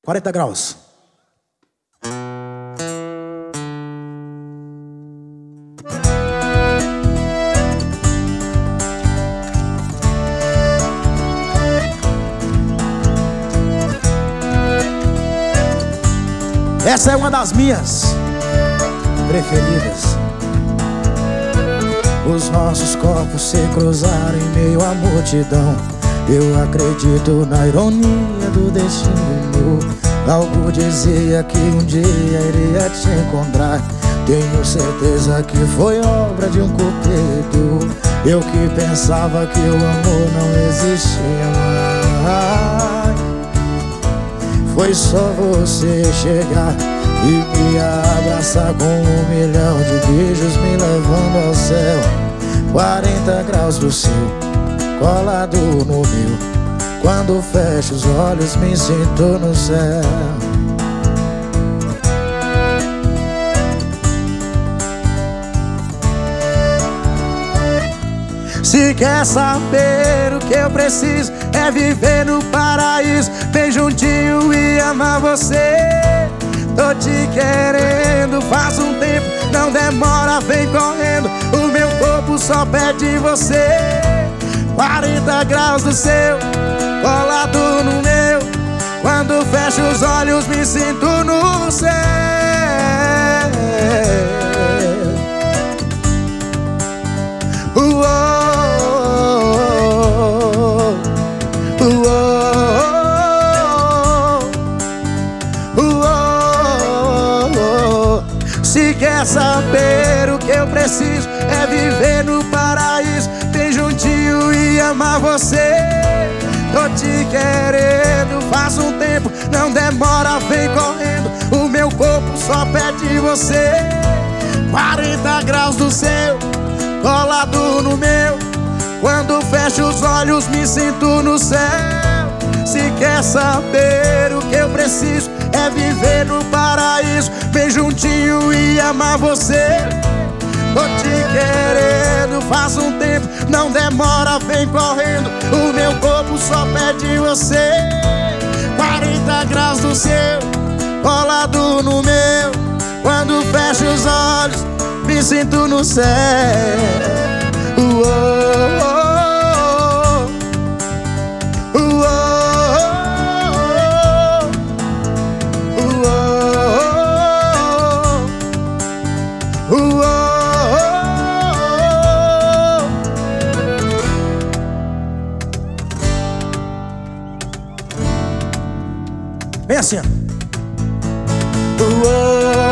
40 graus. Essa é uma das minhas preferidas. Os nossos corpos se cruzaram em meio à multidão. Eu acredito na ironia do destino meu. Algo dizia que um dia iria te encontrar. Tenho certeza que foi obra de um cupido. Eu que pensava que o amor não existia mais. Foi só você chegar e me abraçar com 1 milhão de beijos, me levando ao céu. 40 graus do céu colado no meu. Quando fecho os olhos me sinto no céu. Se quer saber o que eu preciso, é viver no paraíso, bem juntinho e amar você. Tô te querendo faz um tempo, não demora, vem correndo. O meu corpo só pede você. 40 graus do céu colado no meu. Quando fecho os olhos me sinto no céu. Se quer saber o que eu preciso, é viver no paraíso, bem juntinho e amar você. Tô te querendo faz um tempo, não demora, vem correndo. O meu corpo só pede você. 40 graus do céu colado no meu. Quando fecho os olhos me sinto no céu. Se quer saber o que eu preciso, é viver no paraíso, bem juntinho e amar você. Tô te querendo faz um tempo, não demora, vem correndo. O meu corpo só pede você. 40 graus do céu colado no meu. Quando fecho os olhos me sinto no céu. Vem assim, ó.